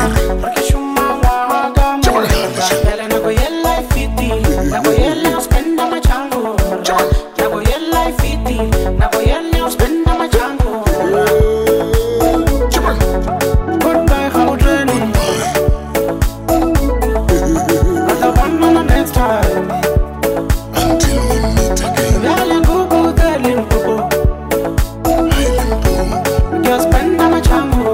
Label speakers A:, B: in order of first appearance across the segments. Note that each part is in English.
A: Porque shumawa gamo Bele na go yella fiti Na go yella spend my chango Na go yella fiti Na go yella spend my chango Goodbye how training But the one on the next time
B: Until we meet again.
A: Bele go go the Limpopo
B: Limpopo,
A: Just spend my chango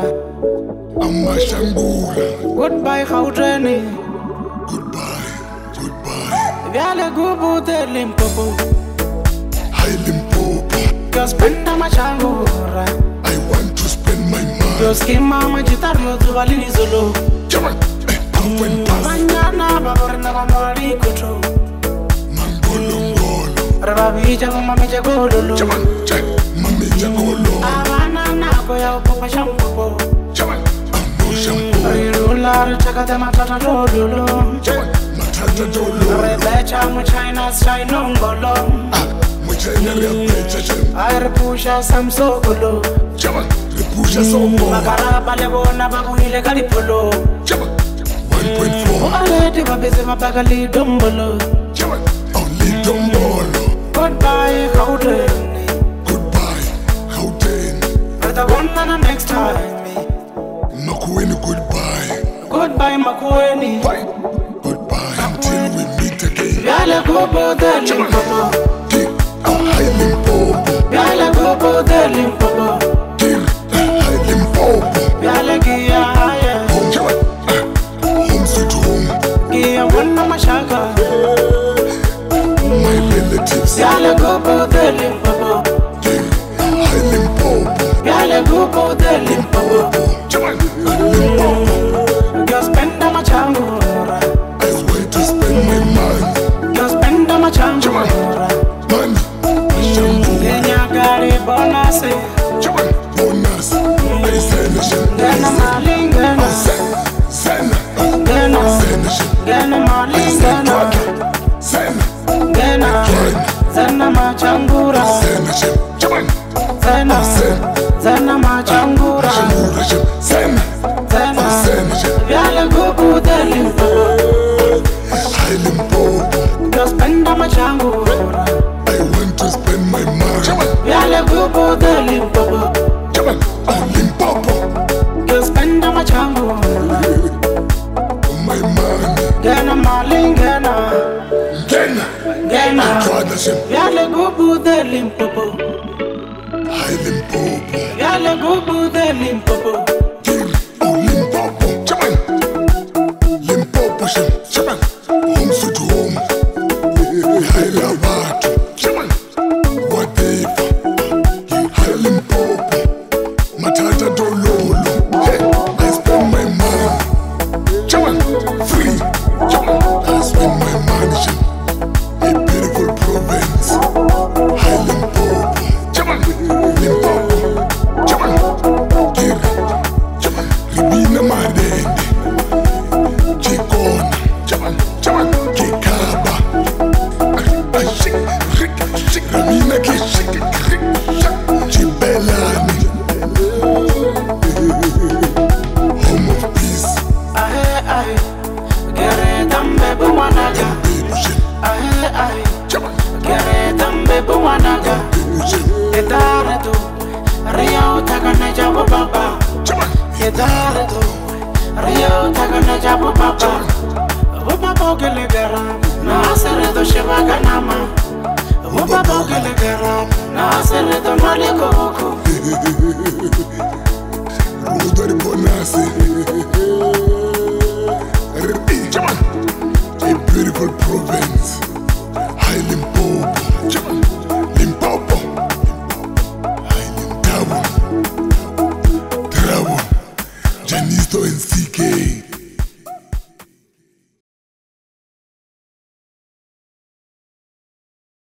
B: Amashangula.
A: Goodbye how training
B: Goodbye, goodbye.
A: Bele go go the Limpopo
B: Hi Limpopo,
A: Just spend my chango
B: I want to spend my mind.
A: Yo skima majitario tu valini solo
B: Chaman, come and pass.
A: Mañana baborna bamari kucho
B: Mangolongolo.
A: Rababi jago mami jago lolo
B: Chaman, check, mami jagolo.
A: Avana na ko ya popa shampo
B: Chaman, amo shampoo.
A: Rirular chakate matata lolo
B: Chaman, matata dolo.
A: Rebecha mu China style ngolo
B: Muchena repecha chem.
A: Air pusha samso kolo
B: Chaman, repusha sombo.
A: Makaraba le bona babuile kalipolo
B: Chaman, 1.4.
A: Already babeze mabagali dombolo
B: Chaman, only dombolo.
A: Goodbye Gauteng
B: Goodbye, Gauteng.
A: But the one on the next time
B: Makueni, goodbye.
A: Goodbye Makueni
B: Bye. Goodbye until we meet again.
A: Yale gobo the Limpopo
B: Till Hi Limpopo.
A: Yale gobo the Limpopo
B: Till Hi Limpopo.
A: Yale gia haya
B: Home sweet home.
A: Gia wana mashaka
B: My relatives.
A: Yale gobo the Limpopo
B: Till Hi Limpopo.
A: Yale gobo the Limpopo
B: Limpopo.
A: Yo spend my chango
B: I wait to spend my money.
A: Yo spend my chango
B: Money. Shampoo.
A: Genya gari bonase
B: Chaman, bonus. I send a
A: Gena
B: shampoo.
A: malingena
B: Send.
A: Gena
B: Send a shampoo.
A: Gena malingena
B: Send.
A: Gena Zena machangura
B: Send a shampoo. Chaman.
A: Zena Zena machangura
B: Send.
A: Zena
B: Send a shampoo.
A: Yale gogo the Limpopo
B: Hi Limpopo.
A: Yo spend my changura
B: I want to spend my money.
A: Yale gogo the Limpopo
B: Chaman, Limpopo.
A: Yo spend my changura
B: My money.
A: Gena malingena
B: Gena.
A: Gena
B: Tradition.
A: Yale gogo the Limpopo
B: Hi Limpopo.
A: Yale gogo the Limpopo
B: Till Limpopo. Chaman. Limpopo. Chaman. Home sweet home. Hi Labato. Chaman. Whatever. Hi Limpopo. Matata dololo. Hey, I spend my money. Chaman. Free. Chaman. I spend my money. A beautiful province. Hi Limpopo. Chaman. Limpopo. Chaman. Kira. Chaman. Ribina Madende. Chikona. Chaman. Chaman. Kikaba. Shik. Rik. Shik. Ribina ki shik. Rik. Shak. Chibelani. Home of peace.
A: Ahe ahe Gere tambe buwanaga Ahe ahe
B: Chaman.
A: Gere tambe buwanaga Etare tu Rio takane jabo baba
B: Chaman.
A: Etare tu Rio takane jabo baba Baba gele gara Na sere do shiva ganama Baba gele gara Na sere do maliko